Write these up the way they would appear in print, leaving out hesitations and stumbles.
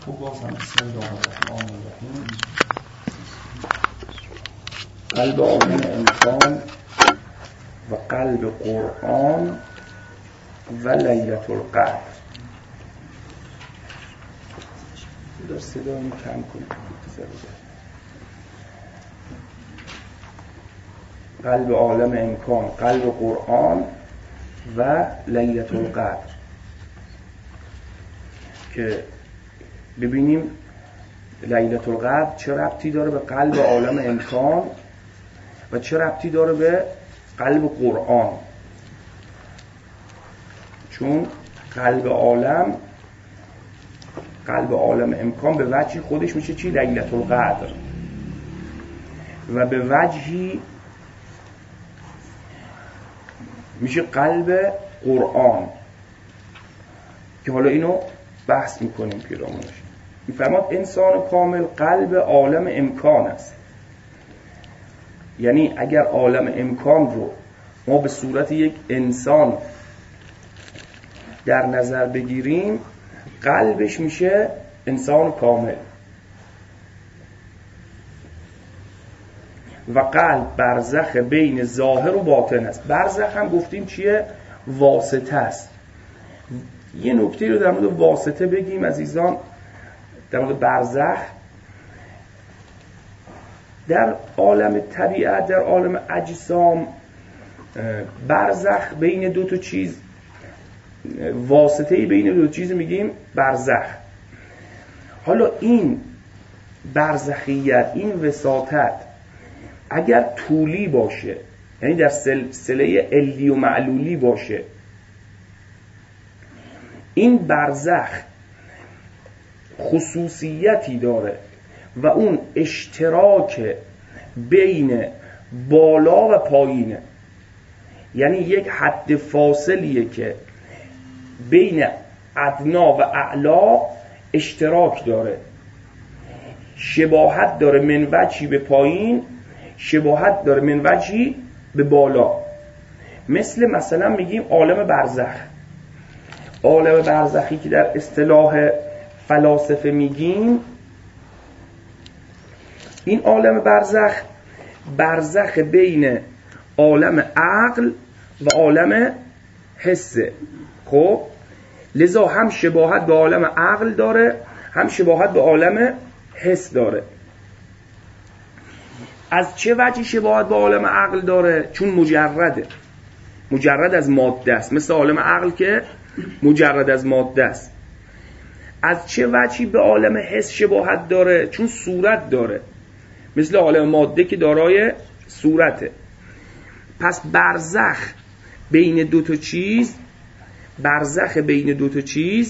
خب باز هم بسم الله الرحمن الرحیم. قلب عالم امکان و قلب قرآن و لیلة القدر. در صدایی کم کنید. قلب عالم امکان، قلب قرآن و لیلة القدر، که ببینیم لیلة القدر چه ربطی داره به قلب عالم امکان و چه ربطی داره به قلب قرآن. چون قلب عالم امکان به وجهی خودش میشه چی؟ لیلة القدر، و به وجهی میشه قلب قرآن، که حالا اینو بحث میکنیم پیرامونش. میفرماد انسان کامل قلب عالم امکان است. یعنی اگر عالم امکان رو ما به صورت یک انسان در نظر بگیریم، قلبش میشه انسان کامل. و قلب برزخ بین ظاهر و باطن است. برزخ هم گفتیم چیه؟ واسطه است. یه نکته رو در مورد واسطه بگیم عزیزان. در مورد برزخ، در عالم طبیعت، در عالم اجسام، برزخ بین دو تا چیز، واسطه‌ای بین دو تا چیز میگیم برزخ. حالا این برزخیت، این وساطت اگر طولی باشه، یعنی در سلسله علی و معلولی باشه، این برزخ خصوصیتی داره و اون اشتراک بین بالا و پایینه. یعنی یک حد فاصلیه که بین ادنا و اعلا اشتراک داره، شباهت داره من وجهی به پایین، شباهت داره من وجهی به بالا. مثلا میگیم عالم برزخ. عالم برزخی که در اصطلاح فلاسفه میگیم، این عالم برزخ بین عالم عقل و عالم حسه. خب لذا هم شباهت به عالم عقل داره، هم شباهت به عالم حس داره. از چه وجهی شباهت به عالم عقل داره؟ چون مجرد از ماده است، مثل عالم عقل که مجرد از ماده است. از چه وجهی به عالم حس شباهت داره؟ چون صورت داره، مثل عالم ماده که دارای صورته. پس برزخ بین دو تا چیز،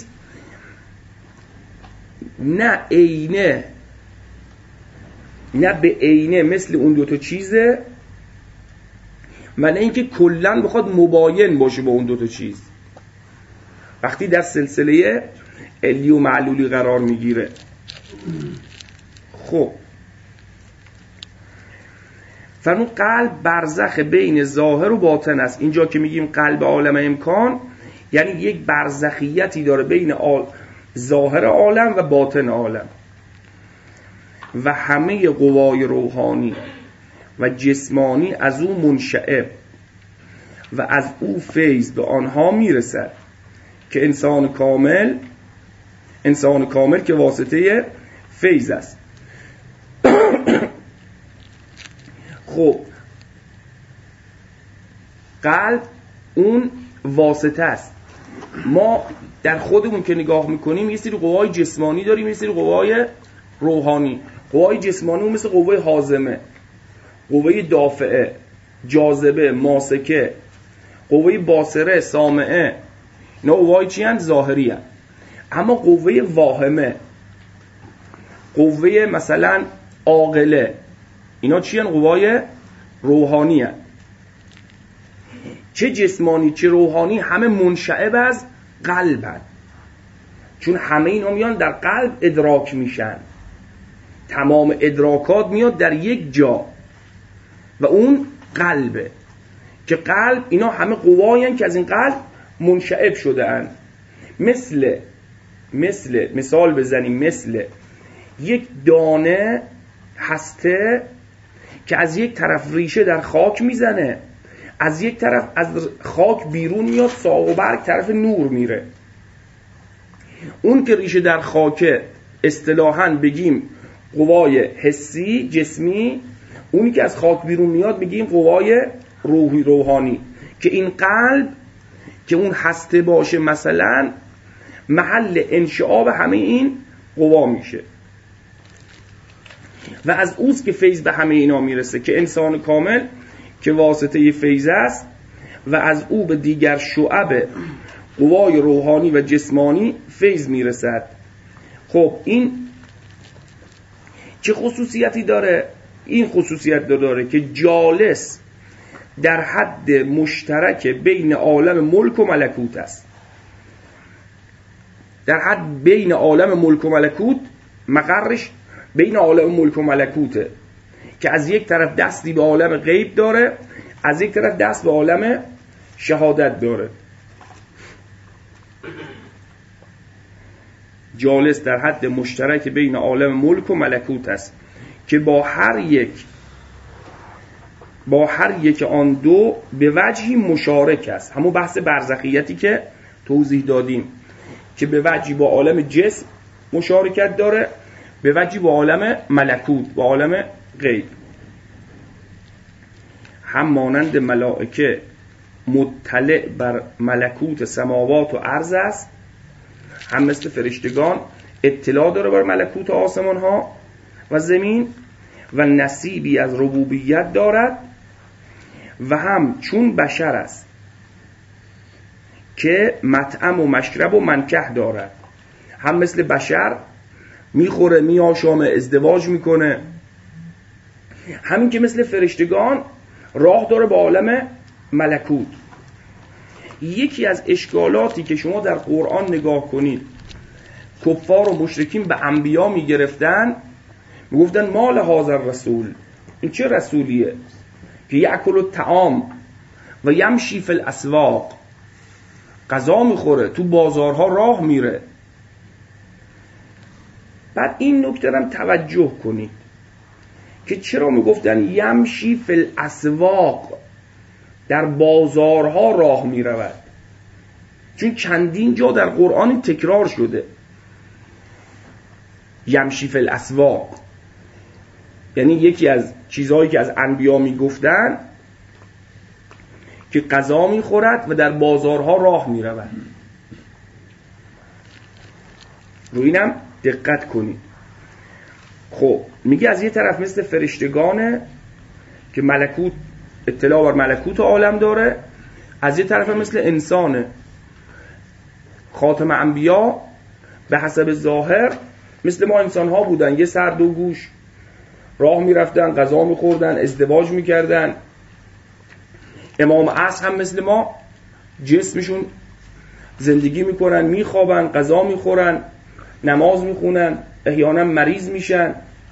نه عینه نه به عینه مثل اون دو تا چیزه، و نه اینکه کلاً بخواد مباین باشه با اون دو تا چیز. وقتی در سلسله علی و معلولی قرار میگیره. خب فرمود قلب برزخ بین ظاهر و باطن است. اینجا که میگیم قلب عالم امکان، یعنی یک برزخیتی داره بین ظاهر عالم و باطن عالم، و همه قوای روحانی و جسمانی از او منشعب و از او فیض به آنها میرسد، که انسان کامل که واسطه فیض است. خب قلب اون واسطه است. ما در خودمون که نگاه میکنیم یه سری قوای جسمانی داریم، یه سری قوای روحانی. قوای جسمانی اون مثل قوه حازمه، قوه دافعه، جاذبه، ماسکه، قوه باصره، سامعه، اینا قوای چی هستند؟ ظاهری هستند. اما قوه واهمه، قوه مثلا عاقله، اینا چی هستند؟ قوای روحانی هستند. چه جسمانی چه روحانی همه منشعب از قلب هستند، چون همه اینا میان در قلب ادراک میشن. تمام ادراکات میاد در یک جا و اون قلبه، که قلب اینا همه قوایی هستند که از این قلب منشعب شده اند. مثل مثال بزنیم مثل یک دانه هسته که از یک طرف ریشه در خاک میزنه، از یک طرف از خاک بیرون میاد، ساق و برگ طرف نور میره. اون که ریشه در خاکه اصطلاحاً بگیم قوای حسی جسمی، اونی که از خاک بیرون میاد بگیم قوای روحی روحانی، که این قلب که اون هسته باشه مثلا محل انشعاب همه این قوا میشه و از اوست که فیض به همه اینا میرسه، که انسان کامل که واسطه فیض است و از او به دیگر شعب قوای روحانی و جسمانی فیض میرسد. خب این چه خصوصیتی داره؟ این خصوصیت داره که جالس در حد مشترک بین عالم ملک و ملکوت است. در حد بین عالم ملک و ملکوت، مقرش بین عالم ملک و ملکوته، که از یک طرف دستی به عالم غیب داره، از یک طرف دست به عالم شهادت داره. جالس در حد مشترک بین عالم ملک و ملکوت است که با هر یک آن دو به وجهی مشارک است. همون بحث برزخیتی که توضیح دادیم، که به وجهی با عالم جسم مشارکت داره، به وجهی با عالم ملکوت، با عالم غیب. هم مانند ملائکه مطلع بر ملکوت سماوات و ارض است، هم مثل فرشتگان اطلاع داره بر ملکوت آسمان ها و زمین و نصیبی از ربوبیت دارد، و هم چون بشر است که مطعم و مشرب و منکح دارد. هم مثل بشر میخوره، میآشامه، ازدواج میکنه. همین که مثل فرشتگان راه داره به عالم ملکوت. یکی از اشکالاتی که شما در قرآن نگاه کنید، کفار و مشرکین به انبیا میگرفتن، میگفتن مال هذا الرسول، این چه رسولیه که یأکل الطعام و یمشی فی الاسواق، غذا میخوره، تو بازارها راه میره. بعد این نکته رو توجه کنید که چرا میگفتن یمشی فی الاسواق، در بازارها راه میرود، چون چندین جا در قرآن تکرار شده یمشی فی الاسواق، یعنی یکی از چیزهایی که از انبیا میگفتن که غذا میخورد و در بازارها راه میرود. رو اینم دقت کنید. خب میگه از یه طرف مثل فرشتگانه که ملکوت، اطلاع بر ملکوت عالم داره، از یه طرف مثل انسانه. خاتم انبیا به حسب ظاهر مثل ما انسان ها بودن، یه سر دو گوش، راه میرفتن، غذا میخوردن، ازدواج میکردن. امام عصر هم مثل ما جسمشون زندگی میکنن، میخوابن، غذا میخورن، نماز میخونن، احیانا مریض میشن.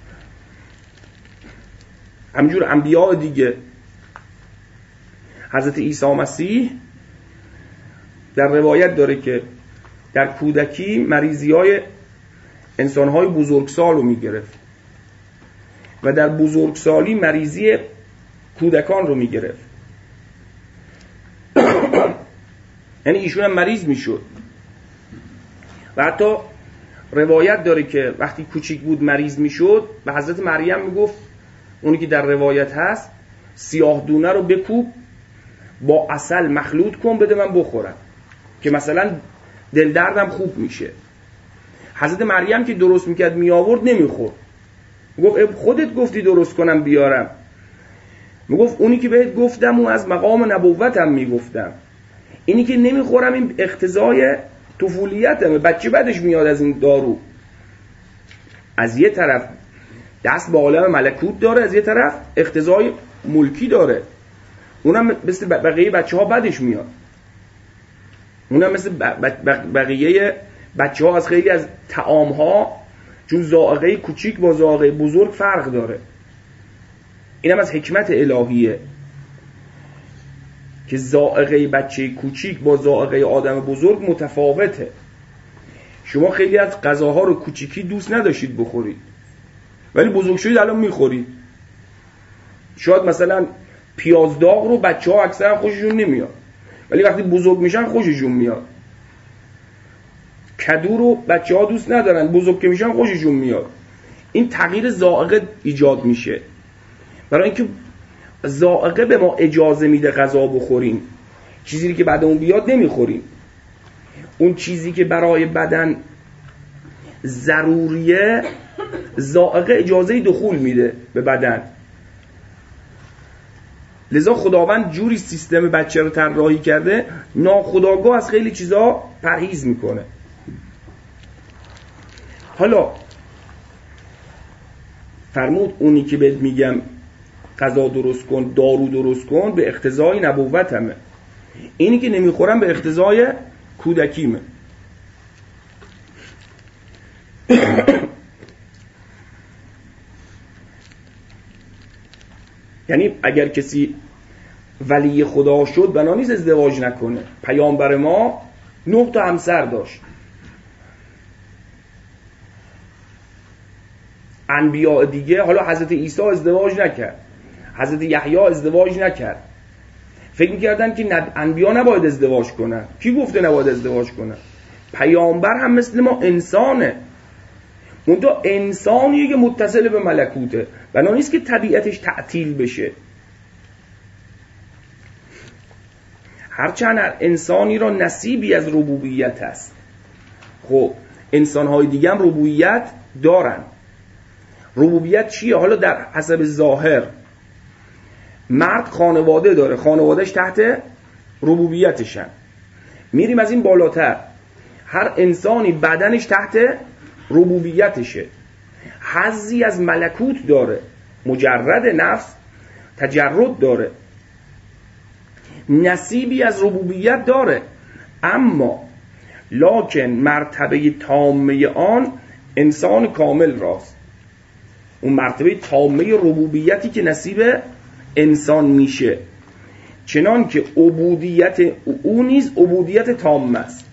همینجور انبیاء دیگه. حضرت عیسی مسیح در روایت داره که در کودکی مریضی‌های انسان‌های بزرگسال رو میگرفت و در بزرگسالی مریضی کودکان رو میگرفت. یعنی ایشون هم مریض میشد. و حتی روایت داره که وقتی کوچیک بود مریض میشد، به حضرت مریم میگفت، اونی که در روایت هست، سیاه دونه رو بکوب با عسل مخلوط کن بده من بخورم که مثلا دل دردم خوب میشه. حضرت مریم که درست میکرد میآورد نمیخورد. میگفت خودت گفتی درست کنم بیارم. میگفت اونی که بهت گفتم اون از مقام نبوتم میگفتم، اینی که نمیخورم این اقتضای طفولیتمه، بچه بعدش میاد از این دارو. از یه طرف دست به عالم ملکوت داره، از یه طرف اقتضای ملکی داره. اونم مثل بقیه بچه ها بعدش میاد. اونم مثل بقیه بچه ها از خیلی از طعام ها، چون ذائقه کوچیک با ذائقه بزرگ فرق داره. اینم از حکمت الهیه که ذائقه بچه کوچیک با ذائقه آدم بزرگ متفاوته. شما خیلی از غذاها رو کوچیکی دوست نداشتید بخورید، ولی بزرگ شدید الان میخورید. شاید مثلا پیاز داغ رو بچه‌ها اکثرا خوششون نمیاد، ولی وقتی بزرگ میشن خوششون میاد. کدو رو بچه‌ها دوست ندارن، بزرگ که میشن خوششون میاد. این تغییر ذائقه ایجاد میشه، برای اینکه ذائقه به ما اجازه میده غذا بخوریم. چیزی که بعد اون بیاد نمیخوریم. اون چیزی که برای بدن ضروریه ذائقه اجازه دخول میده به بدن. لذا خداوند جوری سیستم بچه رو طراحی کرده ناخودآگاه از خیلی چیزا پرهیز میکنه. حالا فرمود اونی که بهت میگم غذا درست کن، دارو درست کن، به اقتضای نبوتمه. اینی که نمیخورم به اقتضای کودکیمه. یعنی اگر کسی ولی خدا شد بنا نیست ازدواج نکنه. پیامبر ما 9 تا همسر داشت. انبیاء دیگه، حالا حضرت عیسی ازدواج نکرد، حضرت یحیی ازدواج نکرد. فکر می‌کردن که انبیا نباید ازدواج کنن. کی گفته نباید ازدواج کنن؟ پیامبر هم مثل ما انسانه، منتها انسانیه که متصل به ملکوته، بنا نیست که طبیعتش تعطیل بشه. هرچند انسانی را نصیبی از ربوبیت هست. خب انسان‌های دیگه هم ربوبیت دارن. ربوبیت چیه؟ حالا در حسب ظاهر مرد خانواده داره، خانوادهش تحت ربوبیتشن. میریم از این بالاتر، هر انسانی بدنش تحت ربوبیتشه، حظی از ملکوت داره، مجرد نفس تجرد داره، نصیبی از ربوبیت داره. اما لکن مرتبه تامه آن انسان کامل راست. اون مرتبه تامه ربوبیتی که نصیب انسان میشه، چنان که عبودیت او نیز عبودیت تامه است.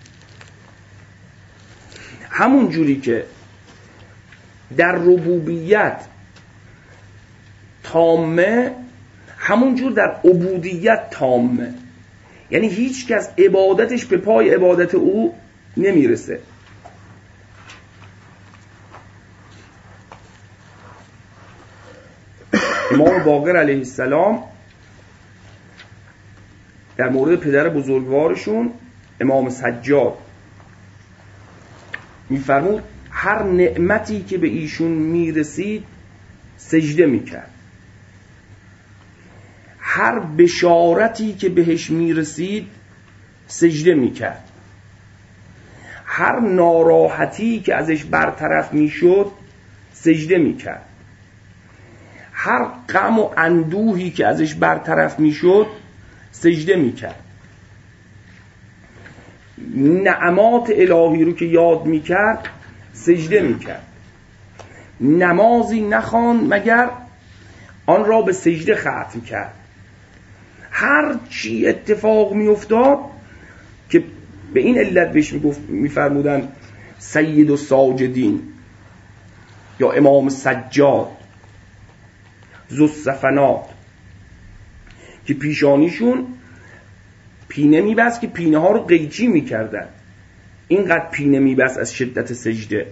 همون جوری که در ربوبیت تامه، همون جور در عبودیت تامه. یعنی هیچ کس عبادتش به پای عبادت او نمیرسه. امام باقر علیه السلام در مورد پدر بزرگوارشون امام سجاد میفرمود هر نعمتی که به ایشون میرسید سجده میکرد، هر بشارتی که بهش میرسید سجده میکرد، هر ناراحتی که ازش برطرف میشد سجده میکرد، هر غم و اندوهی که ازش برطرف میشد سجده میکرد. نعمات الهی رو که یاد میکرد سجده میکرد. نمازی نخواند مگر آن را به سجده ختم کرد. هر چی اتفاق میافتاد که به این علت بهش میفرمودن سید الساجدین یا امام سجاد ذو السفنات، که پیشانیشون پینه میبست که پینه ها رو قیچی میکردن، اینقدر پینه میبست از شدت سجده.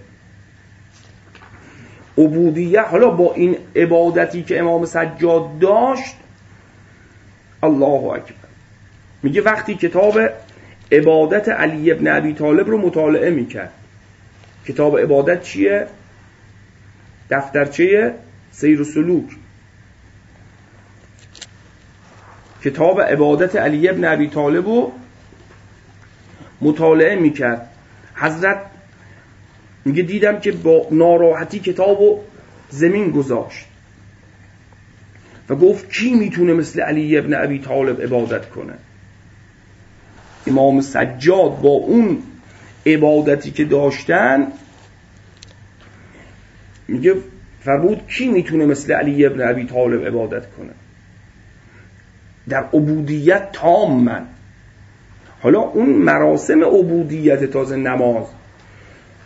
عبودیه، حالا با این عبادتی که امام سجاد داشت، الله اکبر، میگه وقتی کتاب عبادت علی ابن ابی طالب رو مطالعه میکرد. کتاب عبادت چیه؟ دفترچه سیر و سلوک. کتاب عبادت علی ابن ابی طالب رو مطالعه میکرد. حضرت میگه دیدم که با ناراحتی کتابو زمین گذاشت و گفت کی میتونه مثل علی ابن ابی طالب عبادت کنه؟ امام سجاد با اون عبادتی که داشتن میگه فرمود کی میتونه مثل علی ابن ابی طالب عبادت کنه؟ در عبودیت تام. من حالا اون مراسم عبودیت، تازه نماز،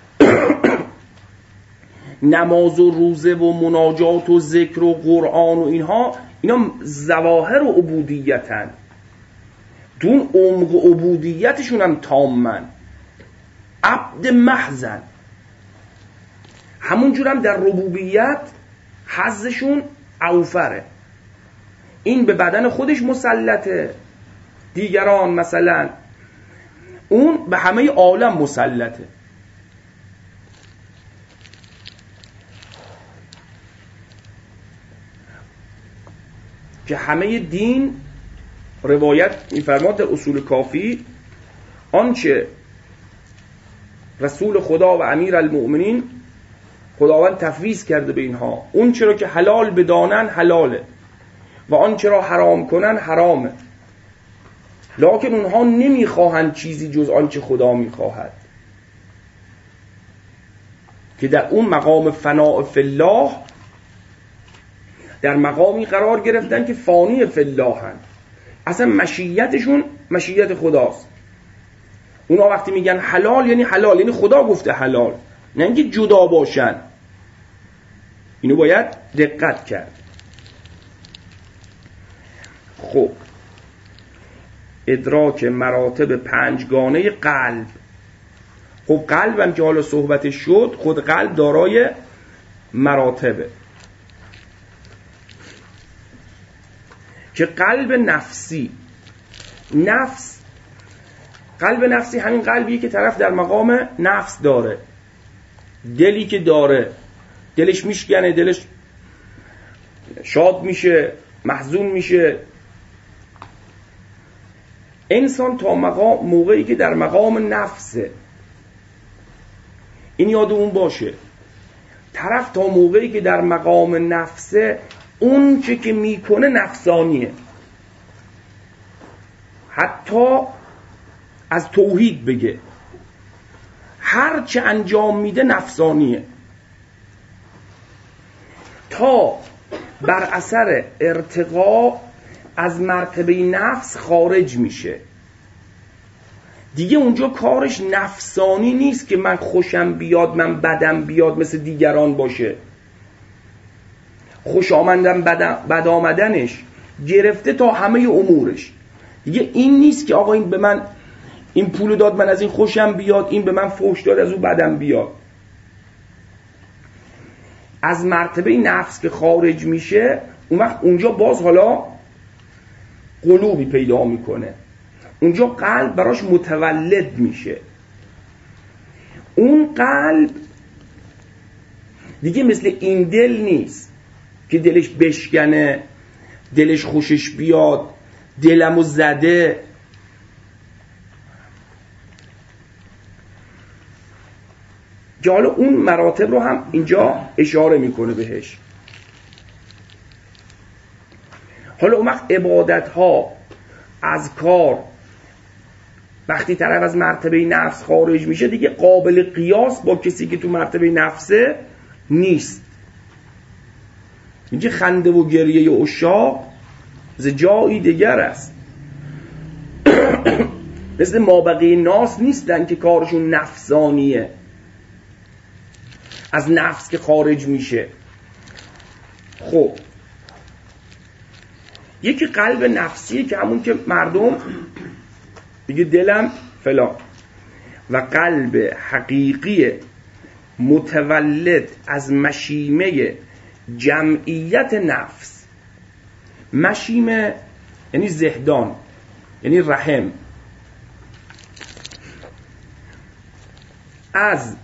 نماز و روزه و مناجات و ذکر و قرآن و اینا ظواهر و عبودیتن، تو اون عمق عبودیتشون هم تامن، عبد محضن. همونجور هم در ربوبیت حظشون اوفره. این به بدن خودش مسلطه، دیگران مثلا اون به همه عالم مسلطه. که همه دین روایت می‌فرماد در اصول کافی، آنچه رسول خدا و امیر المؤمنین خداوند تفویض کرده به اینها، اون چرا که حلال بدانن حلاله و آن چرا حرام کنن حرامه، لکن اونها نمیخواهند چیزی جز آنچه خدا میخواهد، که در اون مقام فناء فی الله در مقامی قرار گرفتن که فانی فی الله هن. اصلا مشیتشون مشیت خداست. اونا وقتی میگن حلال یعنی حلال، یعنی خدا گفته حلال، نه اینکه جدا باشن. اینو باید دقت کرد. خب ادراک مراتب پنجگانه قلب. خب قلبم که حالا صحبتش شد، خود قلب دارای مراتبه، که قلب نفسی، قلب نفسی همین قلبیه که طرف در مقام نفس داره، دلی که داره، دلش میشکنه، دلش شاد میشه، محزون میشه. انسان تا موقعی که در مقام نفسه، این یادمون باشه، طرف تا موقعی که در مقام نفسه اون چه که میکنه نفسانیه، حتی از توحید بگه هر چه انجام میده نفسانیه، تا بر اثر ارتقا از مرتبه نفس خارج میشه. دیگه اونجا کارش نفسانی نیست که من خوشم بیاد من بدم بیاد مثل دیگران باشه. خوش آمدن بد آمدنش گرفته تا همه امورش. دیگه این نیست که آقا این به من این پول داد من از این خوشم بیاد، این به من فحش داد از اون بدم بیاد. از مرتبه نفس که خارج میشه، اون وقت اونجا باز حالا قلوبی پیدا میکنه، اونجا قلب براش متولد میشه. اون قلب دیگه مثل این دل نیست که دلش بشکنه، دلش خوشش بیاد، دلمو زده. که حالا اون مراتب رو هم اینجا اشاره میکنه بهش. حالا اون وقت عبادت ها، اذکار، وقتی طرف از مرتبه نفس خارج میشه دیگه قابل قیاس با کسی که تو مرتبه نفسه نیست. اینجا خنده و گریه عشاق ز جایی دیگر است. مثل مابقی ناس نیستن که کارشون نفسانیه، از نفس که خارج میشه. خب یکی قلب نفسیه که همون که مردم دیگه دلم فلان، و قلب حقیقی متولد از مشیمه جمعیت نفس. مشیمه یعنی زهدان، یعنی رحم. از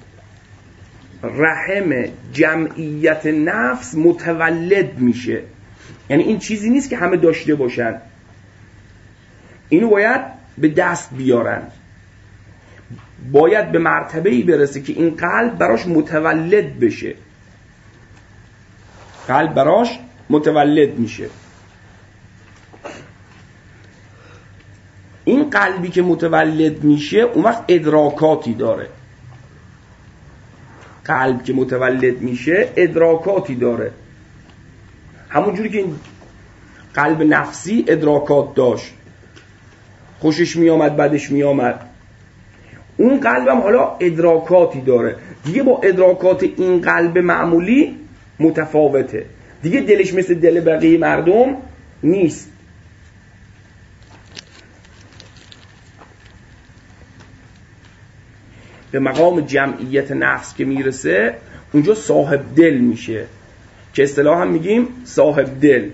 رحم جمعیت نفس متولد میشه. یعنی این چیزی نیست که همه داشته باشن، اینو باید به دست بیارن، باید به مرتبه‌ای برسه که این قلب براش متولد بشه. قلب براش متولد میشه. این قلبی که متولد میشه اون وقت ادراکاتی داره. قلب که متولد میشه ادراکاتی داره، همون جوری که این قلب نفسی ادراکات داشت، خوشش میامد بدش میامد. اون قلبم حالا ادراکاتی داره دیگه، با ادراکات این قلب معمولی متفاوته دیگه، دلش مثل دل بقیه مردم نیست. به مقام جمعیت نفس که میرسه اونجا صاحب دل میشه که اصطلاحا میگیم صاحب دل.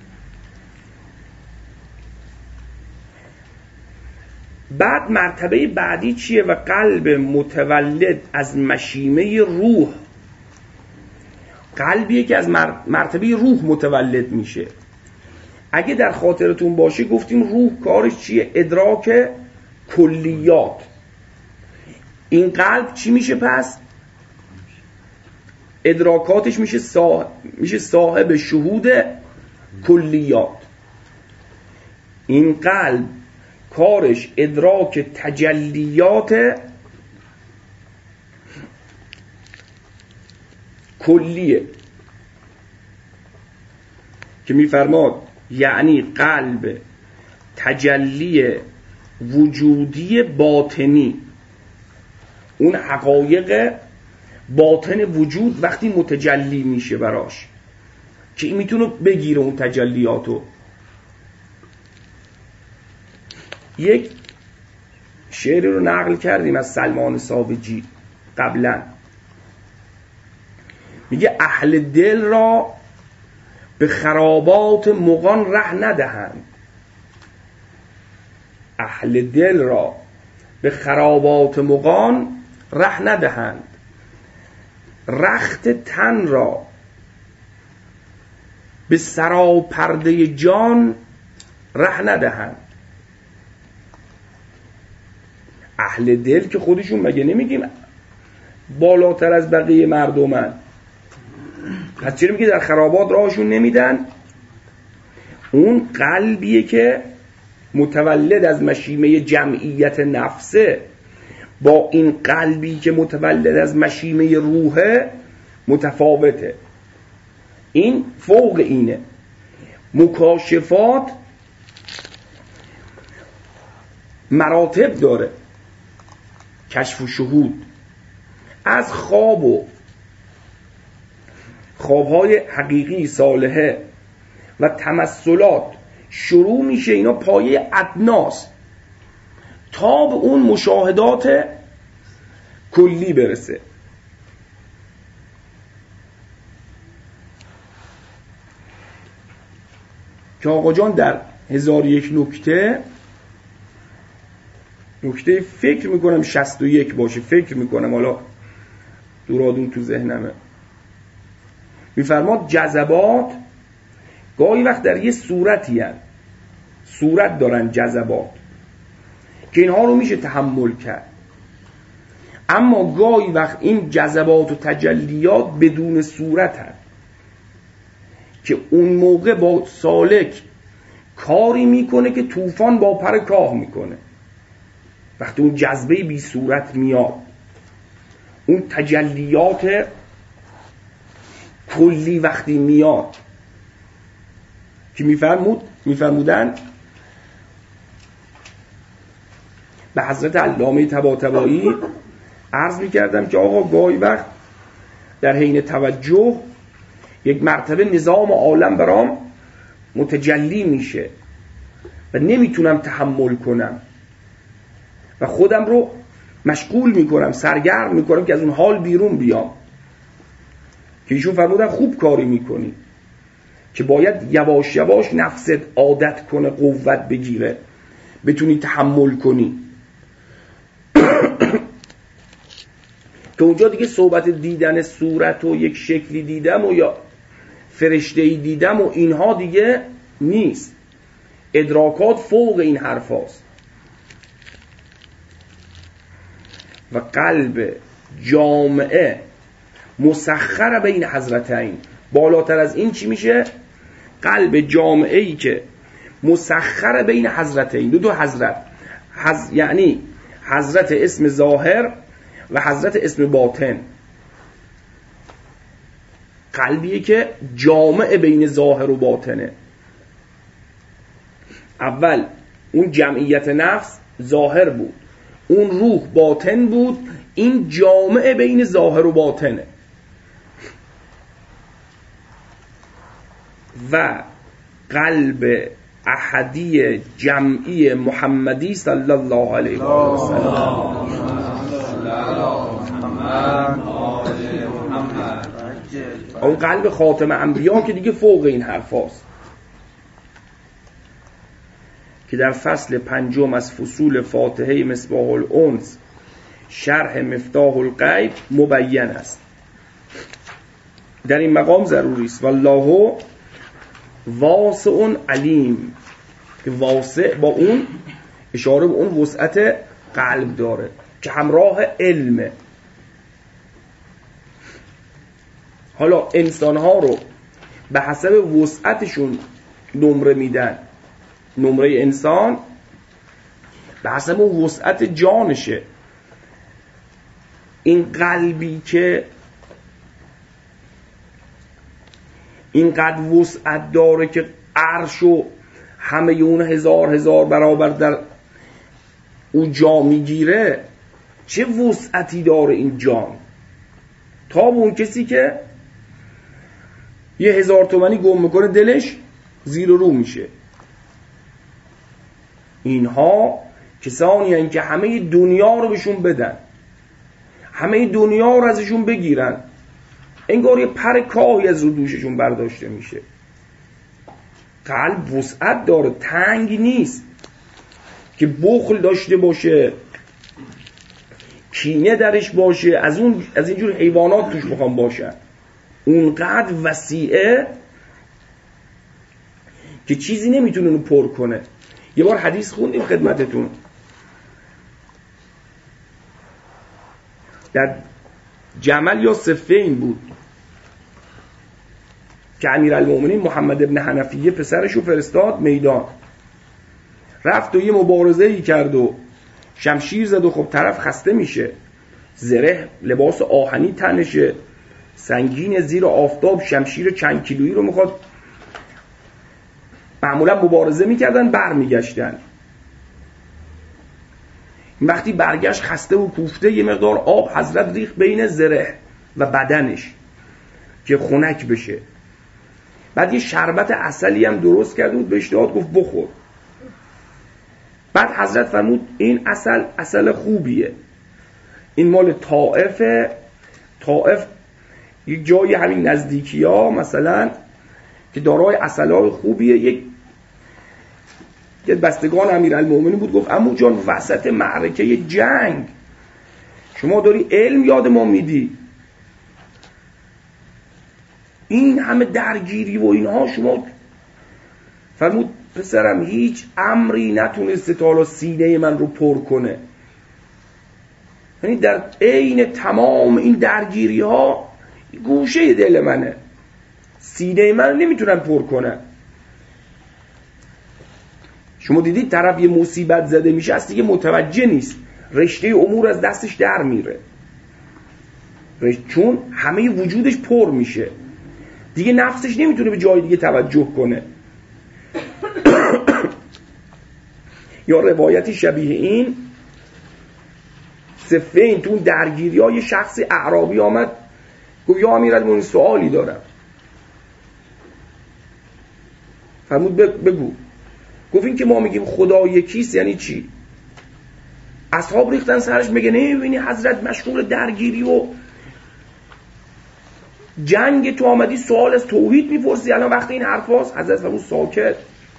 بعد مرتبه بعدی چیه؟ و قلب متولد از مشیمه روح، قلبیه که از مرتبه روح متولد میشه. اگه در خاطرتون باشه گفتیم روح کارش چیه؟ ادراک کلیات. این قلب چی میشه پس؟ ادراکاتش میشه صاحب شهود کلیات. این قلب کارش ادراک تجلیات کلیه که میفرماد یعنی قلب تجلی وجودی باطنی، اون حقایق باطن وجود وقتی متجلی میشه براش که این میتونه بگیره اون تجلیاتو. یک شعری رو نقل کردیم از سلمان ساوجی قبلا، میگه اهل دل را به خرابات مغان ره ندهند. اهل دل را به خرابات مغان ره ندهند، رخت تن را به سراپرده جان ره ندهند. اهل دل که خودشون مگه نمیگیم بالاتر از بقیه مردمن؟ پس چرا میگه در خرابات راهشون نمیدن؟ اون قلبیه که متولد از مشیمه جمعیت نفسه با این قلبی که متولد از مشیمه روحه متفاوته. این فوق اینه. مکاشفات مراتب داره، کشف و شهود. از خوابهای حقیقی صالحه و تمثلات شروع میشه، اینا پایه ادناست تا به اون مشاهدات کلی برسه. که آقا جان در 1001 نکته فکر میکنم 61 باشه، فکر میکنم، حالا دورادور تو ذهنمه، میفرماد جذبات گاهی وقت در یه صورتی هست، صورت دارن جذبات که اینها رو میشه تحمل کرد، اما گاهی وقت این جذبات و تجلیات بدون صورت هست که اون موقع با سالک کاری میکنه که طوفان با پر کاه میکنه. وقتی اون جذبه بی صورت میاد، اون تجلیات کلی وقتی میاد که میفرمودن به حضرت علامه طباطبایی عرض میکردم که آقا گاهی وقت در حین توجه یک مرتبه نظام عالم برام متجلی میشه و نمیتونم تحمل کنم و خودم رو مشغول میکنم، سرگرم میکنم که از اون حال بیرون بیام. که ایشون فرمودن خوب کاری میکنی که باید یواش یواش نفست عادت کنه، قوت بگیره، بتونی تحمل کنی. که اونجا دیگه صحبت دیدن صورت و یک شکلی دیدم و یا فرشته‌ای دیدم و اینها دیگه نیست. ادراکات فوق این حرف هاست. و قلب جامعه مسخر بین حضرتین، بالاتر از این چی میشه؟ قلب جامعه‌ای که مسخر بین حضرتین، دو حضرت، یعنی حضرت اسم ظاهر و حضرت اسم باطن. قلبیه که جامع بین ظاهر و باطنه. اول اون جمعیت نفس ظاهر بود، اون روح باطن بود، این جامعه بین ظاهر و باطنه. و قلب احدی جمعی محمدی صلی الله علیه و سلم، اون قلب خاتم انبیا که دیگه فوق این حرف هاست، که در فصل 5 از فصول فاتحه مصباح الانس شرح مفتاح الغیب مبین است. در این مقام ضروری است والله واسع علیم، که واسع با اون اشاره به اون وسعت قلب داره که همراه علمه. حالا انسان‌ها رو به حسب وسعتشون نمره میدن. نمره انسان به حسب وسعت جانشه. این قلبی که اینقدر وسعت داره که عرش و همه اون هزار برابر در او جا میگیره، چه وسعتی داره این جان، تا اون کسی که 1000 تومانی گم میکنه دلش زیر و رو میشه. اینها کسانی هستند که همه دنیا رو بهشون بدن، همه دنیا رو ازشون بگیرن، انگار یه پر کاهی از رو دوششون برداشته میشه. قلب وسعت داره، تنگ نیست که بخل داشته باشه، کینه درش باشه، از اینجور حیوانات توش بخوام باشن. اونقدر وسیعه که چیزی نمیتونه اونو پر کنه. یه بار حدیث خوندیم خدمتتون، در جمل یا صفین بود که امیرالمومنین محمد ابن حنفیه پسرشو فرستاد میدان، رفت و یه مبارزه‌ای کرد و شمشیر زد و خب طرف خسته میشه، زره لباس آهنی تنشه، سنگین، زیر آفتاب، شمشیر چند کیلویی رو میخواد. معمولا مبارزه میکردن برمیگشتن. وقتی برگشت خسته و کوفته، یه مقدار آب حضرت ریخت بین زره و بدنش که خنک بشه. بعد یه شربت عسلی هم درست کرده بود، بهش داد، گفت بخور. بعد حضرت فرمود این عسل خوبیه، این مال طائفه. طائف یک جایی همین نزدیکی ها مثلا که دارای عسلای خوبیه. یک بستگان امیرالمومنین بود، گفت عمو جان وسط معرکه جنگ شما داری علم یاد ما میدی، این همه درگیری و اینها شما. فرمود پسرم هیچ امری نتونسته تا حالا سینه من رو پر کنه. یعنی در عین تمام این درگیری ها گوشه دل منه، سینه من نمیتونن پر کنن. شما دیدید طرف یه مصیبت زده میشه از دیگه متوجه نیست، رشته امور از دستش در میره، چون همه وجودش پر میشه، دیگه نفسش نمیتونه به جای دیگه توجه کنه. یا روایتی شبیه این، صفین تو درگیری های شخصی اعرابی آمد، گفت یا امیرالمومنین سوالی دارم. فرمود بگو. گفت این که ما میگیم خدا یکیست یعنی چی؟ اصحاب ریختن سرش، میگه نمیبینی حضرت مشغول درگیری و جنگ، تو آمدی سوال از توحید میپرسی الان وقت این حرف هاست؟ حضرت فرمود ساکت،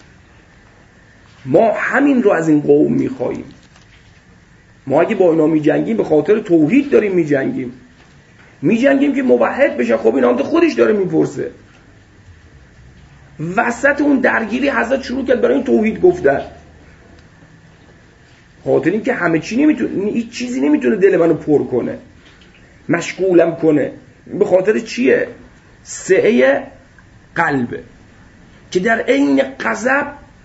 ما همین رو از این قوم میخواییم. ما اگه با اینا میجنگیم به خاطر توحید داریم میجنگیم که موحد بشن. خب این هم خودش داره میپرسه. وسط اون درگیری حضرت شروع کرد برای این توحید گفتن، خاطر این که همه چی نمیتونه، هیچ چیزی نمیتونه دل منو پر کنه، مشغولم کنه. به خاطر چیه؟ سعه قلبه که در عین غضب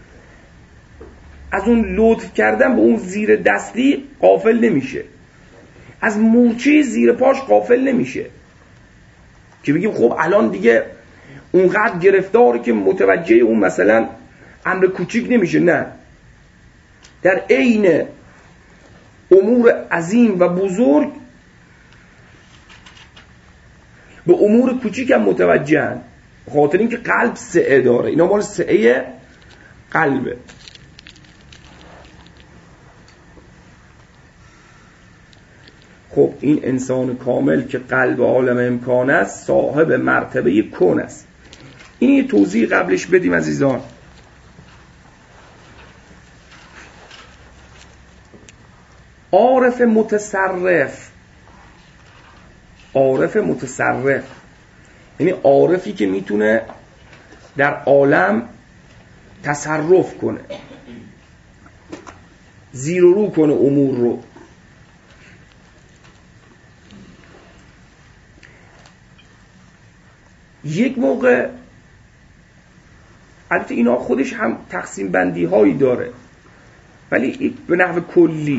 از اون لطف کردن به اون زیر دستی غافل نمیشه، از مورچه زیر پاش غافل نمیشه که بگیم خب الان دیگه اونقدر گرفتاره که متوجه اون مثلا امر کوچیک نمیشه. نه، در عین امور عظیم و بزرگ به امور کوچیک هم متوجهن، خاطر اینکه قلب سعه داره. اینا مال سعه قلبه. خب این انسان کامل که قلب عالم امکان است صاحب مرتبه کن است. این یه توضیح قبلش بدیم عزیزان. عارف متصرف، عارف متصرف یعنی عارفی که میتونه در عالم تصرف کنه، زیر و رو کنه امور رو. یک موقع البته اینا خودش هم تقسیم بندی هایی داره، ولی به نحو کلی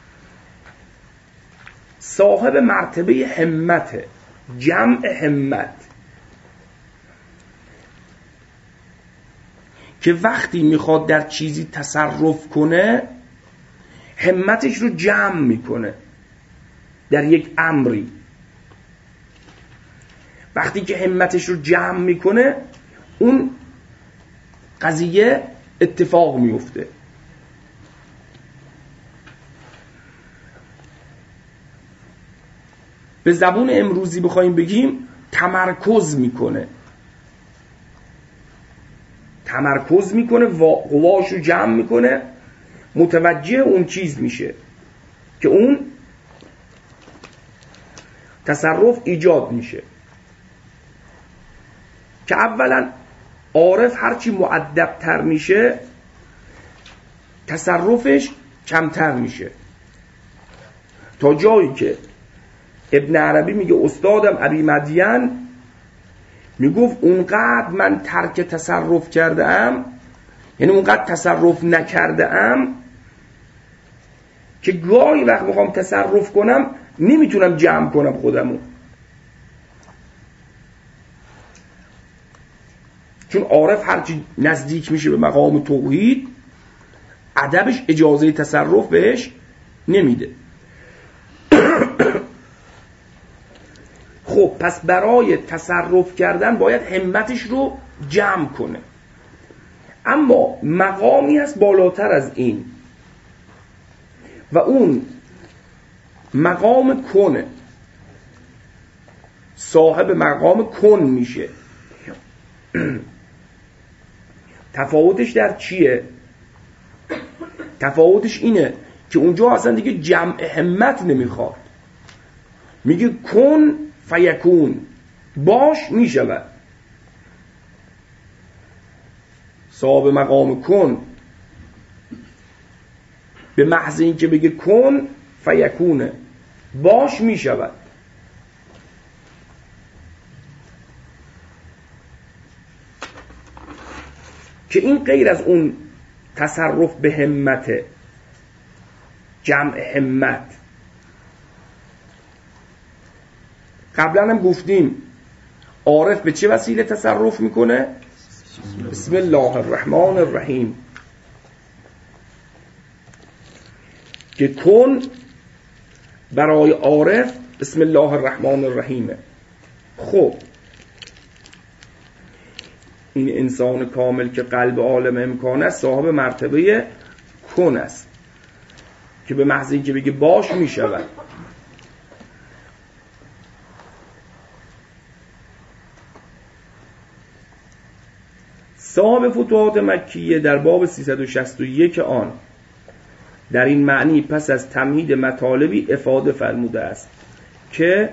صاحب مرتبه همته، جمع همت، که وقتی میخواد در چیزی تصرف کنه همتش رو جمع میکنه در یک امری. وقتی که همتش رو جمع میکنه اون قضیه اتفاق میفته. به زبون امروزی بخوایم بگیم تمرکز میکنه، تمرکز میکنه، قواش رو جمع میکنه، متوجه اون چیز میشه که اون تصرف ایجاد میشه. که اولا عارف هرچی مؤدب‌تر میشه تصرفش کمتر میشه، تا جایی که ابن عربی میگه استادم ابی مدین میگفت اونقدر من ترک تصرف کرده ام، یعنی اونقدر تصرف نکرده ام که گاهی وقت میخوام تصرف کنم نمیتونم جمع کنم خودمو. چون عارف هرچی نزدیک میشه به مقام توحید ادبش اجازه تصرف بهش نمیده. خب پس برای تصرف کردن باید همتش رو جمع کنه. اما مقامی هست بالاتر از این و اون مقام کنه، صاحب مقام کن میشه. تفاوتش در چیه؟ تفاوتش اینه که اونجا اصلا دیگه جمع همت نمیخواد، میگه کن فیکون، باش میشود. صاحب مقام کن به محض این که بگه کن فیکونه، باش میشود. که این غیر از اون تصرف به همت، جمع همت. قبلا هم گفتیم عارف به چه وسیله تصرف میکنه؟ بسم الله الرحمن الرحیم، که کن برای عارف بسم الله الرحمن الرحیمه. خب این انسان کامل که قلب عالم امکان است صاحب مرتبه کن است که به محض اینکه بگه باش میشود. صاحب فتوحات مکیه در باب 361 آن در این معنی پس از تمهید مطالبی افاده فرموده است که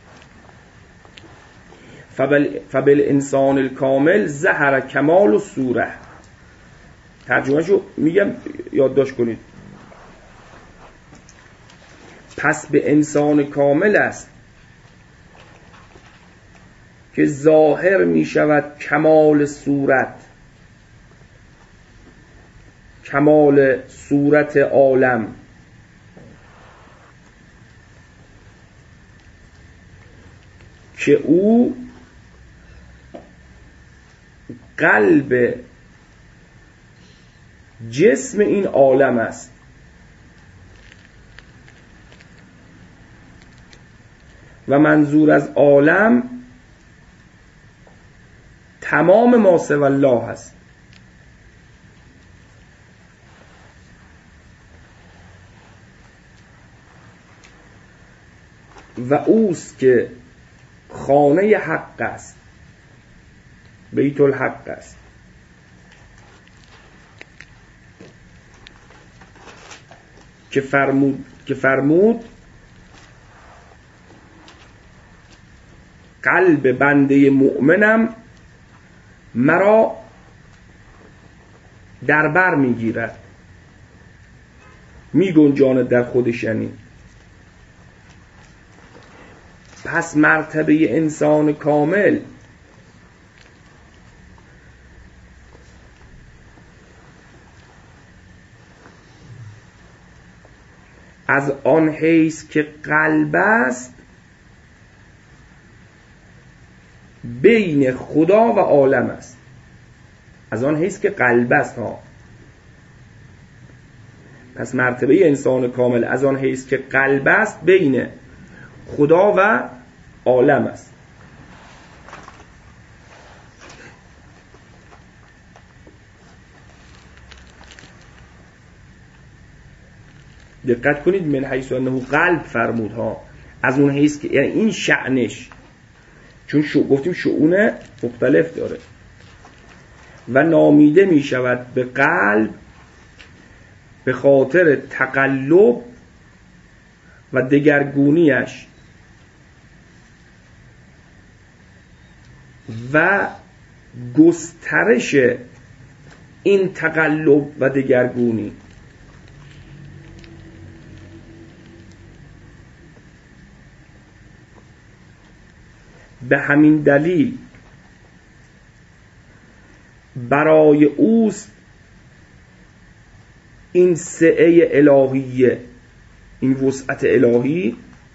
فبل انسان الکامل ظهر کمال و صوره. ترجمهشو میگم یادداشت کنید. پس به انسان کامل است که ظاهر می شود کمال صورت، کمال صورت عالم، که او قلب جسم این عالم است. و منظور از عالم تمام ما سوی الله هست. و اوست که خانه حق است، بیت الحق است. که فرمود قلب بنده مؤمنم مرا در بر میگیرد، میگنجاند در خودش. یعنی پس مرتبه انسان کامل از آن حیث که قلب است بین خدا و عالم است. از آن حیث که قلب است ها. پس مرتبه انسان کامل از آن حیث که قلب است بین خدا و عالم است. دقت کنید من حیث انه قلب فرمود ها، از اون حیث که، یعنی این شأنش، چون گفتیم شؤون مختلف داره و نامیده می شود به قلب به خاطر تقلب و دگرگونیش و گسترش این تقلب و دگرگونی. به همین دلیل برای اوست این سعه الهیه، این وسعت الهی. یعنی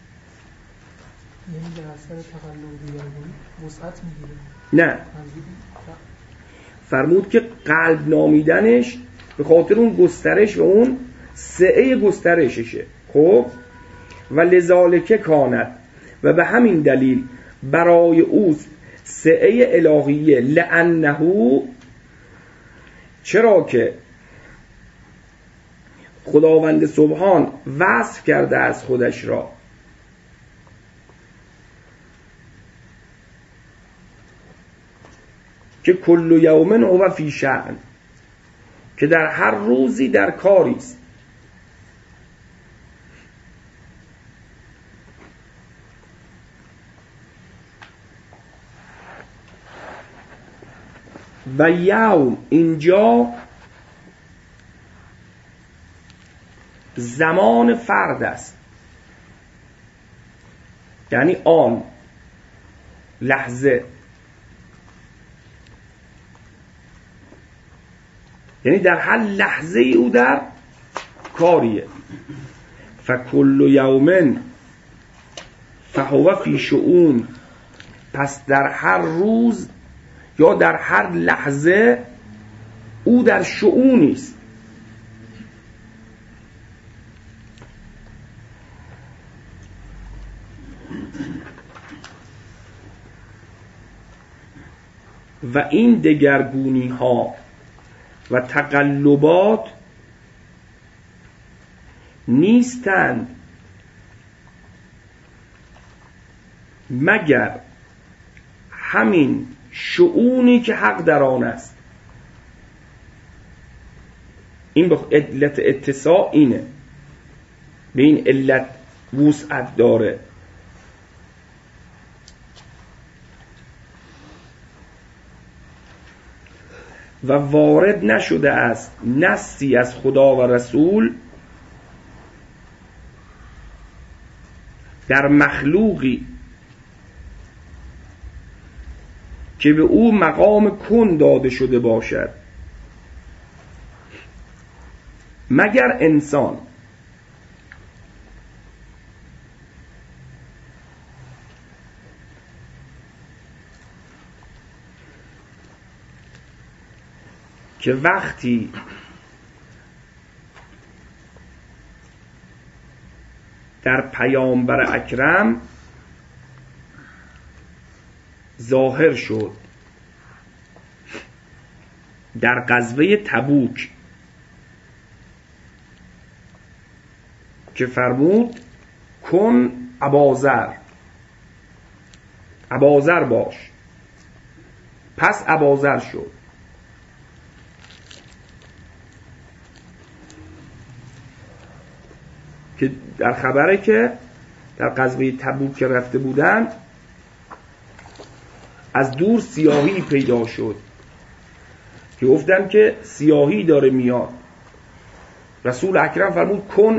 در اثر تقلب دیگرگونی وسعت میگیره؟ نه، فرمود که قلب نامیدنش به خاطر اون گسترش و اون سعه گسترششه. خب و لذالک کانت، و به همین دلیل برای اوست سعه الهیه. لانه، چرا که خداوند سبحان وصف کرده از خودش را که کل یوم هو فی شأن، که در هر روزی در کاری است. و یوم اینجا زمان فرد است، یعنی آن لحظه، یعنی در هر لحظه ای او در کاریه. فکل یوم فهو فی شؤون، پس در هر روز یا در هر لحظه او در شؤونی است. و این دگرگونی ها و تقلبات نیستند مگر همین شؤونی که حق در آن است. این به علت اتساع اینه، به این علت وسعت داره. و وارد نشده است نصی از خدا و رسول در مخلوقی که به او مقام کن داده شده باشد مگر انسان. که وقتی در پیامبر اکرم ظاهر شد در غزوه تبوک که فرمود کن ابازر باش، پس ابازر شد. که در خبره که در غزوه تبوک که رفته بودن از دور سیاهی پیدا شد که گفتن که سیاهی داره میاد. رسول اکرم فرمود کن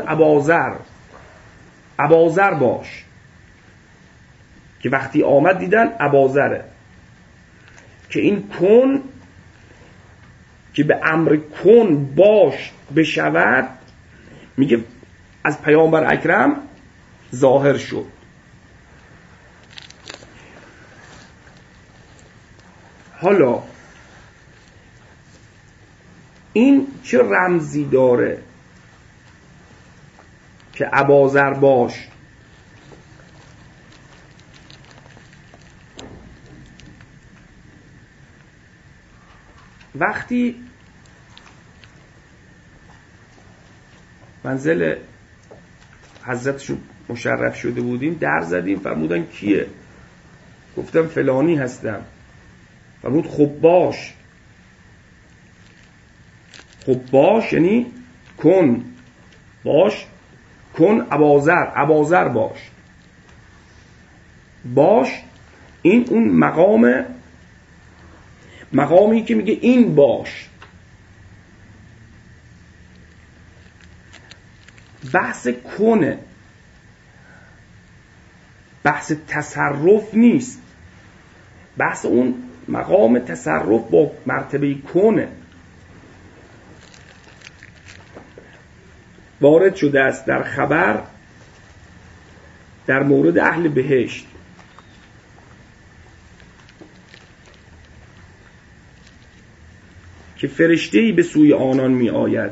ابازر باش، که وقتی آمد دیدن ابازره. که این کن که به امر کن باش بشود میگه از پیامبر اکرم ظاهر شد. حالا این چه رمزی داره که ابازر باش؟ وقتی منزل حضرتشون مشرف شده بودیم در زدیم، فرمودن کیه؟ گفتم فلانی هستم. فرمود خب باش یعنی کن باش، کن ابازر باش. این اون مقامی که میگه این باش. بحث کنه، بحث تصرف نیست. بحث اون مقام تصرف با مرتبه کنه. وارد شده است در خبر در مورد اهل بهشت که فرشته‌ای به سوی آنان می آید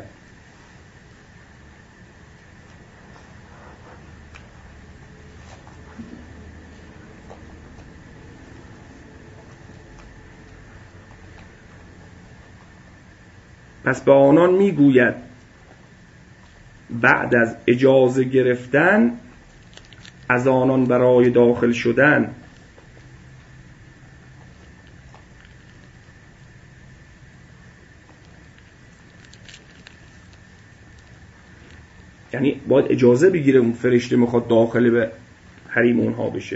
پس به آنان می گوید بعد از اجازه گرفتن از آنان برای داخل شدن یعنی باید اجازه بگیره اون فرشته میخواد داخل به حریم اونها بشه.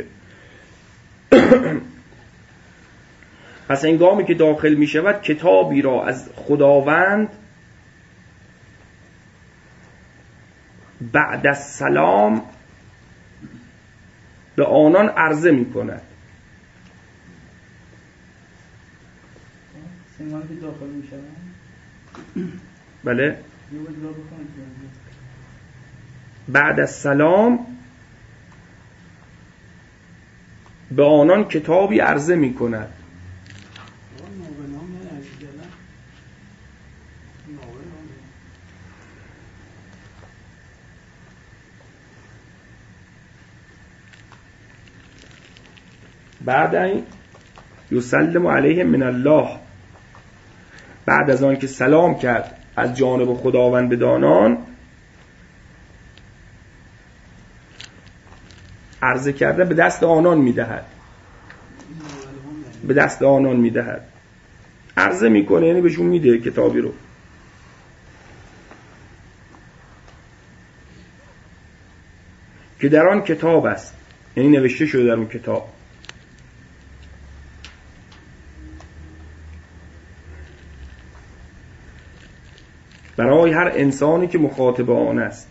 پس هنگامی که داخل می شود کتابی را از خداوند بعد از سلام به آنان عرضه می کند. هنگامی که داخل می شود بله بعد از سلام به آنان کتابی عرضه می کند. بعد این یسلم علیهم من الله، بعد از آن که سلام کرد از جانب خداوند به دانان، عرضه کرده به دست آنان میدهد. به دست آنان میدهد، عرضه میکنه یعنی بهشون میده کتابی رو. که در آن کتاب است، یعنی نوشته شده در اون کتاب. برای هر انسانی که مخاطب آن است.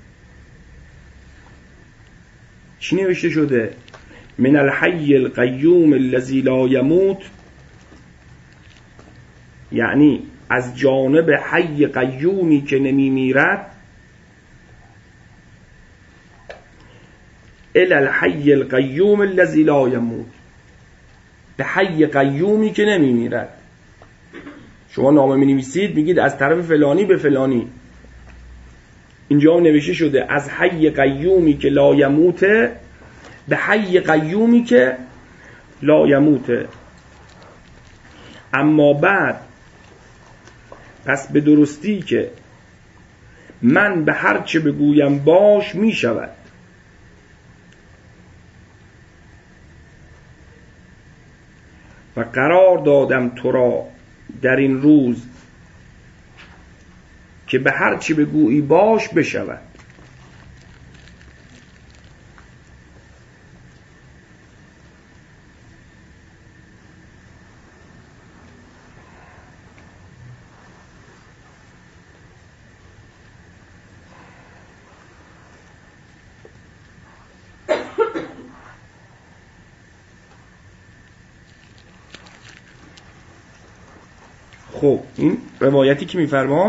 چی نوشته شده؟ من الحی القیوم الذی لا یموت، یعنی از جانب حی قیومی که نمی میرد، الی الحی القیوم الذی لا یموت، به حی قیومی که نمی میرد. شما نامه می نویسید میگید از طرف فلانی به فلانی، اینجا نوشته شده از حی قیومی که لا یموت به حی قیومی که لا یموت. اما بعد پس به درستی که من به هر چه بگویم باش می شود. و قرار دادم تو را در این روز که به هر چی بگویی باش بشود. خب این روایتی که میفرماد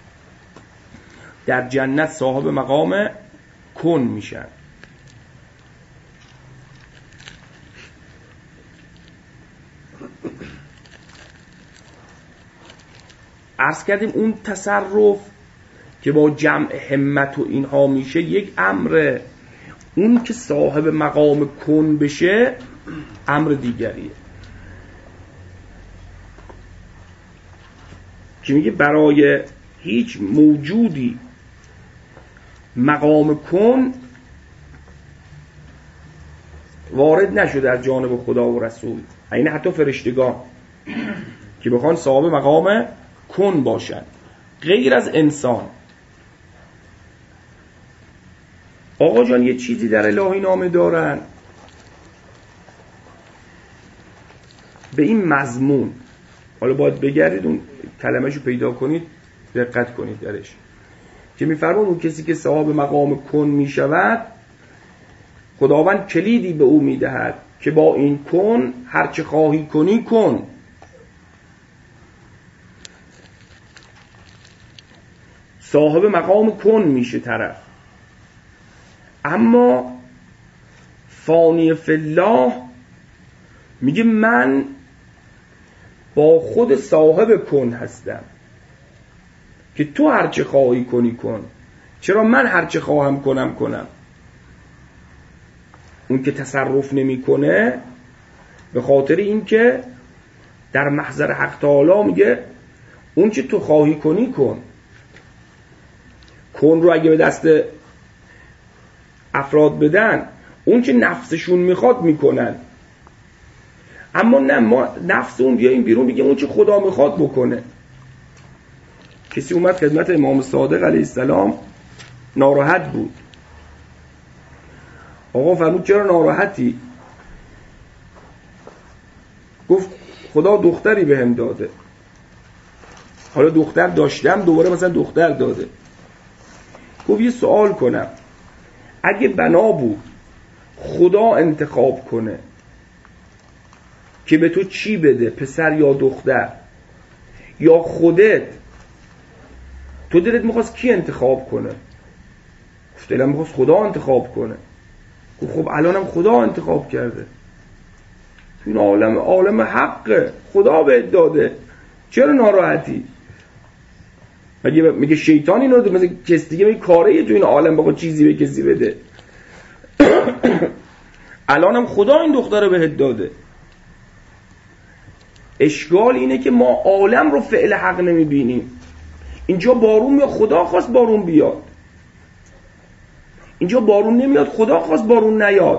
در جنت صاحب مقام کن میشن. عرض کردیم اون تصرف که با جمع همت و اینها میشه یک امره، اون که صاحب مقام کن بشه امر دیگریه که میگه برای هیچ موجودی مقام کن وارد نشده در جانب خدا و رسول، این حتی فرشتگان که بخوان صاحب مقام کن باشن غیر از انسان. آقا جان یه چیزی در الهی نامه دارن به این مضمون، حالا باید بگردید اون کلمه‌شو پیدا کنید دقت کنید درش که میفرماد اون کسی که صاحب مقام کن میشود خداوند کلیدی به او میدهد که با این کن هر چه خواهی کنی کن. صاحب مقام کن میشه طرف، اما فانی فی الله میگه من با خود صاحب کن هستم که تو هر چه خواهی کنی کن. چرا من هر چه خواهم کنم؟ اون که تصرف نمی کنه به خاطر این که در محضر حق تعالی میگه اون که تو خواهی کنی کن. کن رو اگه به دست افراد بدن اون که نفسشون میخواد میکنن، اما نه ما نفس اون بیاییم بیرون بگیم اون که خدا میخواد بکنه. کسی اومد خدمت امام صادق علیه السلام ناراحت بود. آقا فرمود چرا ناراحتی؟ گفت خدا دختری بهم داده، حالا دختر داشتم دوباره مثلا دختر داده. گفت یه سوال کنم، اگه بنا بود خدا انتخاب کنه که به تو چی بده، پسر یا دختر، یا خودت، تو دلت میخواست کی انتخاب کنه؟ گفت دلم میخواست خدا انتخاب کنه. گفت خب الانم خدا انتخاب کرده، تو این عالم حقه، خدا بهت داده، چرا ناراحتی؟ میگه شیطان اینو داده، مثل کس دیگه میگه کاره تو این عالم بخواد چیزی به کسی بده. الانم خدا این دختر رو بهت داده. اشکال اینه که ما عالم رو فعل حق نمیبینیم. اینجا بارون میاد خدا خواست بارون بیاد، اینجا بارون نمیاد خدا خواست بارون نیاد.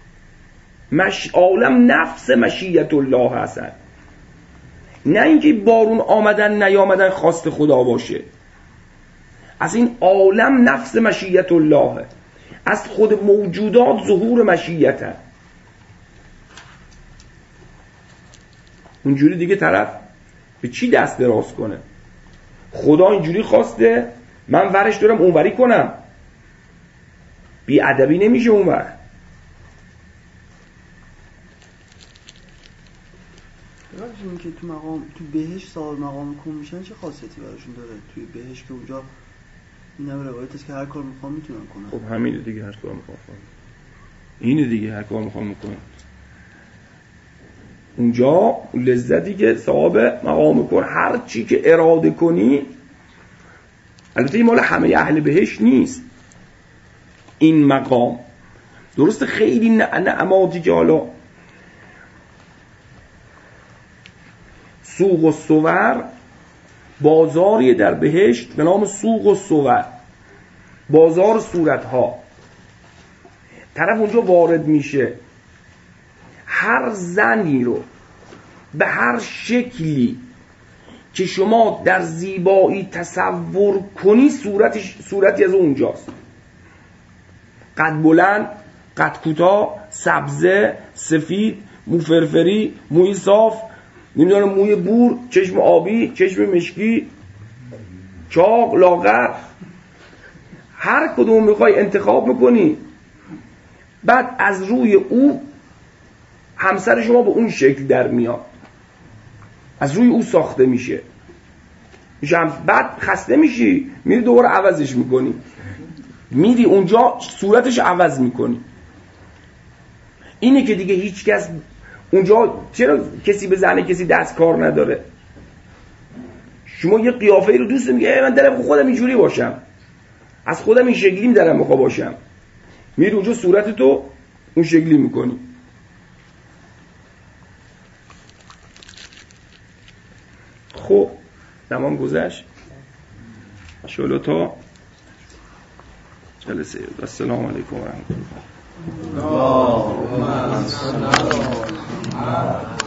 عالم نفس مشیت الله هستن، نه اینکه بارون آمدن نیامدن خواست خدا باشه. از این عالم نفس مشیت الله، از خود موجودات ظهور مشیت. اونجوری دیگه طرف به چی دست دراز کنه؟ خدا اینجوری خواسته من ورش دارم اونوری کنم، بی ادبی نمیشه اونور. این که تو مقام تو بهشت صاحب مقام کن میشن چه خاصیتی براشون داره؟ توی بهشت که اونجا این هم روایت است که هر کار میخوام میتونن کنن. خب همینه دیگه، هر کار میخوام کنم اینه دیگه، هر کار میخوام میکنم. اونجا لذتی که صاحب مقام کن هر چی که اراده کنی. البته این مال همه اهل بهشت نیست این مقام، درسته خیلی نعماتی که حالا سوق و صور، بازاری در بهشت به نام سوق و صور، بازار صورتها. طرف اونجا وارد میشه، هر زنی رو به هر شکلی که شما در زیبایی تصور کنی صورتی از اونجاست. قد بلند، قد کوتاه، سبزه، سفید، مو فرفری، موی صاف، نمیدونم موی بور، چشم آبی، چشم مشکی، چاق، لاغر، هر کدوم میخوای انتخاب میکنی. بعد از روی او همسر شما به اون شکل در میاد، از روی او ساخته میشه. بعد خسته میشی، میری دوباره عوضش میکنی، میری اونجا صورتش عوض میکنی. اینه که دیگه هیچ کس اونجا، چرا کسی به زنه کسی دست کار نداره؟ شما یه قیافه رو دوست میگه من دلم خودم اینجوری باشم، از خودم این شکلیم دلم میخواد باشم، میری اونجا صورتتو اون شکلی میکنی. خب تمام گذشت. شلو تا جلسه. السلام علیکم و رحمت الله.